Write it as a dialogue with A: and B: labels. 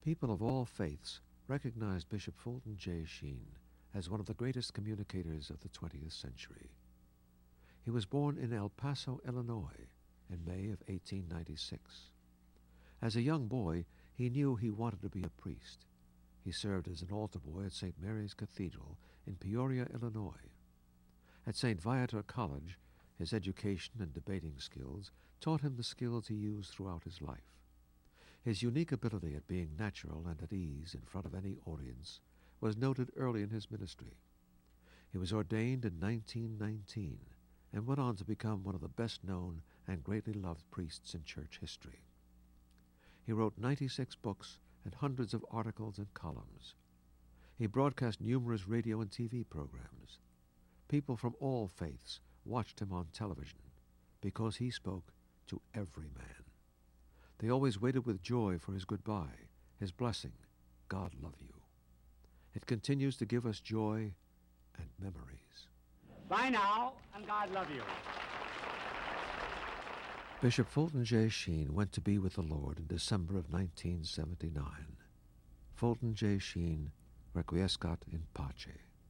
A: People of all faiths recognized Bishop Fulton J. Sheen as one of the greatest communicators of the 20th century. He was born in El Paso, Illinois, in May of 1896. As a young boy, he knew he wanted to be a priest. He served as an altar boy at St. Mary's Cathedral in Peoria, Illinois. At St. Viator College, his education and debating skills taught him the skills he used throughout his life. His unique ability at being natural and at ease in front of any audience was noted early in his ministry. He was ordained in 1919 and went on to become one of the best-known and greatly loved priests in church history. He wrote 96 books and hundreds of articles and columns. He broadcast numerous radio and TV programs. People from all faiths watched him on television because he spoke to every man. They always waited with joy for his goodbye, his blessing, God love you. It continues to give us joy and memories.
B: Bye now, and God love you.
A: Bishop Fulton J. Sheen went to be with the Lord in December of 1979. Fulton J. Sheen, requiescat in pace.